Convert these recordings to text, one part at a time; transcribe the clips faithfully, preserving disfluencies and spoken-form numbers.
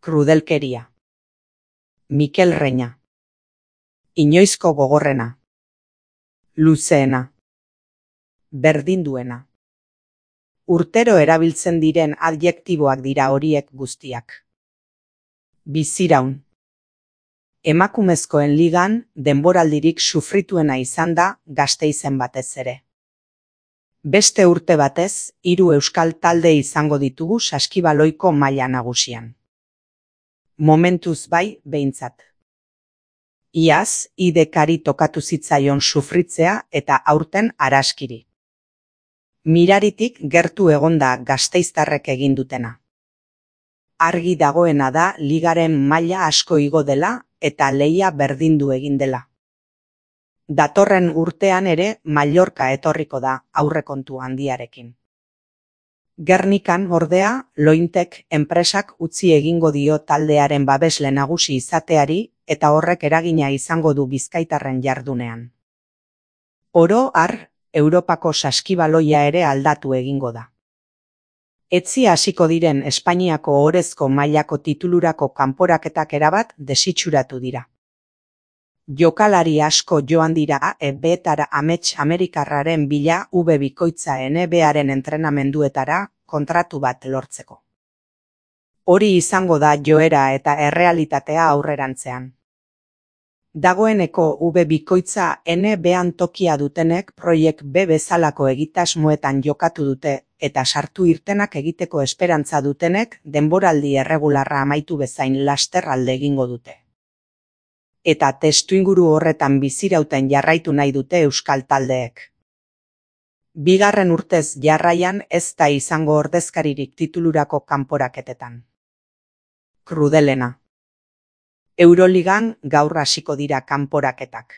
Krudelkeria. Mikel Reina. Inoizko gogorrena. Luzeena. Berdinduena. Urtero erabiltzen diren adjektiboak dira horiek guztiak. Biziraun. Emakumezkoen ligan denboraldirik sufrituena izan da Gasteizen batez ere. Beste urte batez, hiru euskal talde izango ditugu saskibaloiko maila nagusian. Momentuz bai, behintzat. Iaz, idekari tokatu zitzaion sufritzea eta aurten Araskiri. Miraritik gertu egonda gasteiztarrek egin dutena. Argi dagoena da ligaren maila asko igo dela eta lehia berdindu egin dela. Datorren urtean ere Mallorca etorriko da aurrekontu handiarekin. Gernikan ordea, Lointek enpresak utzi egingo dio taldearen babesle nagusi izateari eta horrek eragina izango du bizkaitarren jardunean. Oro har, Europako saskibaloia ere aldatu egingo da. Etzi hasiko diren Espainiako ohorezko mailako titulurako kanporaketak erabat desitxuratu dira. Jokalari asko joan dira E B-etara amets Amerikarraren bila U B bikoitza N B A-ren entrenamenduetara kontratu bat lortzeko. Hori izango da joera eta errealitatea aurrerantzean. Dagoeneko U B bikoitza N B A-an tokia dutenek Proiek B bezalako egitasmoetan jokatu dute eta sartu irtenak egiteko esperantza dutenek denboraldi erregularra amaitu bezain laster alde egingo dute. Eta testuinguru horretan bizirauten jarraitu nahi dute euskal taldeek. Bigarren urtez jarraian ez da izango ordezkaririk titulurako kanporaketetan. Krudelena. Euroligan gaur hasiko dira kanporaketak.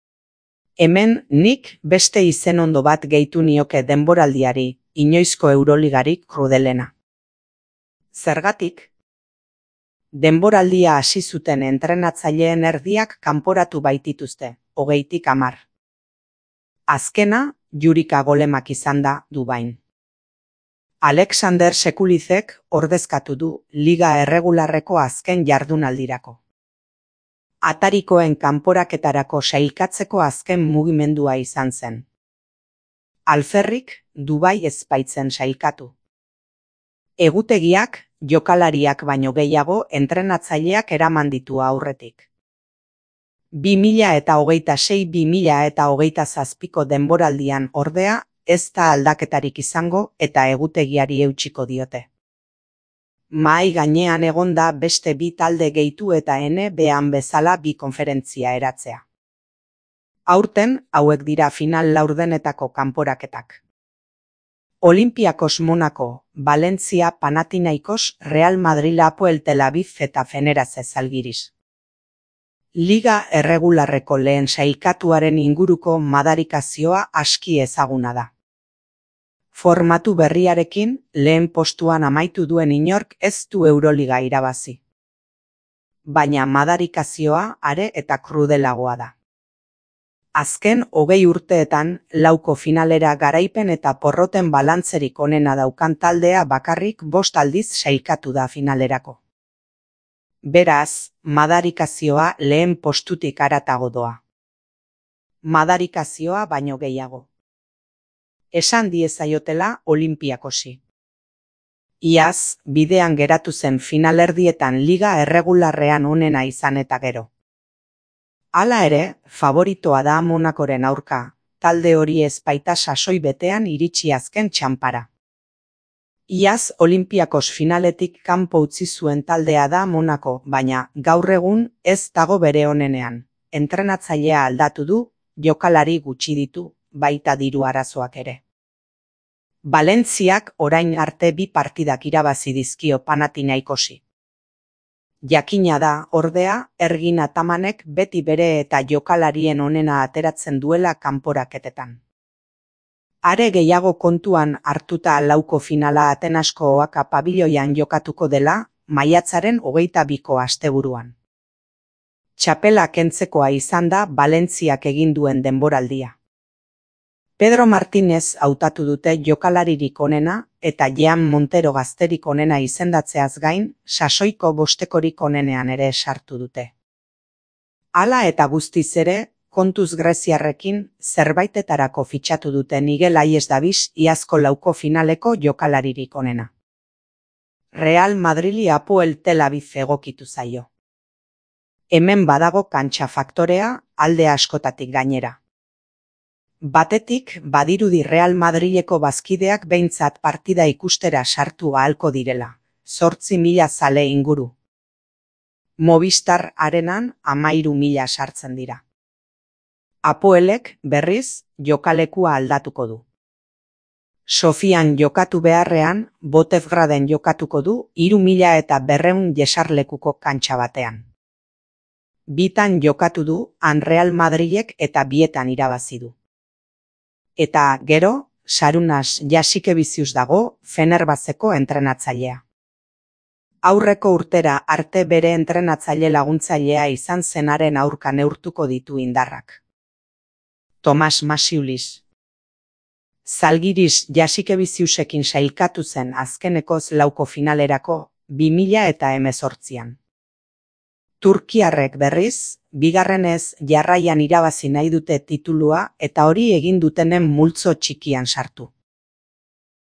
Hemen nik beste izenondo bat gehitu nioke denboraldiari, inoizko Euroligarik krudelena. Zergatik? Denboraldia hasi zuten entrenatzaileen erdiak kanporatu baitituzte, hogeitik hamar. Azkena, Jurika Golemak izan da Dubain. Alexander Sekulizek ordezkatu du liga erregularreko azken jardunaldirako. Atarikoen kanporaketarako sailkatzeko azken mugimendua izan zen. Alferrik Dubai ez baitzen sailkatu. Egutegiak, jokalariak baino gehiago entrenatzaileak eraman ditu aurretik. bi mila hogeita sei bi mila hogeita zazpiko denboraldian ordea ez da aldaketarik izango eta egutegiari eutsiko diote. Mahai gainean egonda beste bi talde gehitu eta N B A-an bezala bi konferentzia eratzea. Aurten, hauek dira final laurdenetako kanporaketak. Olimpiakos Monako, Valencia Panathinaikos, Real Madrid Apoel Tel Aviv eta Fenerbahce Zalgiris. Liga erregularreko lehen sailkatuaren inguruko madarikazioa aski ezaguna da. Formatu berriarekin, lehen postuan amaitu duen inork ez du Euroliga irabazi. Baina madarikazioa are eta krudelagoa da. Azken hogei urteetan, lauko finalera garaipen eta porroten balantzerik onena daukan taldea bakarrik bost aldiz sailkatu da finalerako. Beraz, madarikazioa lehen postutik haratago doa. Madarikazioa baino gehiago. Esan diezaiotela Olimpiakosi. Iaz, bidean geratu zen finalerdietan liga erregularrean onena izan eta gero. Hala ere, favoritoa da Monakoren aurka, talde hori ez baita sasoi betean iritsi azken txanpara. Iaz Olimpiakos finaletik kanpo utzi zuen taldea da Monako, baina gaur egun ez dago bere onenean. Entrenatzailea aldatu du, jokalari gutxi ditu, baita diru arazoak ere. Valentziak orain arte bi partidak irabazi dizkio Panathinaikosi. Jakina da, ordea, Ergin Atamanek beti bere eta jokalarien onena ateratzen duela kanporaketetan. Are gehiago kontuan hartuta lauko finala Atenasko Oaka pabiloian jokatuko dela, maiatzaren hogeita biko asteburuan. Txapela kentzekoa izan da Valentziak egin duen denboraldia. Pedro Martínez hautatu dute jokalaririk onena eta Jean Montero gazterik onena izendatzeaz gain, sasoiko bostekorik onenean ere sartu dute. Hala eta guztiz ere, kontuz greziarrekin zerbaitetarako fitxatu dute Miguel Aies Davis iazko lauko finaleko jokalaririk onena. Real Madrili Hapoel Tel Aviv egokitu zaio. Hemen badago kantxa faktorea alde askotatik gainera. Batetik, badirudi Real Madrileko bazkideak behintzat partida ikustera sartu ahalko direla, zortzi mila zale inguru. Movistar Arenan amairu mila sartzen dira. Hapoelek, berriz, jokalekua aldatuko du. Sofian jokatu beharrean, Botevgraden jokatuko du hiru mila eta berrehun jesarlekuko kantxa batean. Bitan jokatu du, han Real Madrilek eta bietan irabazi du. Eta gero, Sarunas Jasikevizius dago Fenerbahceko entrenatzailea. Aurreko urtera arte bere entrenatzaile laguntzailea izan zenaren aurka neurtuko ditu indarrak. Tomas Masiulis. Zalgiris Jasikeviziusekin sailkatu zen azkenekoz lauko finalerako bi mila eta hemezortzian. Turkiarrek berriz, bigarrenez jarraian irabazi nahi dute titulua eta hori egin dutenen multzo txikian sartu.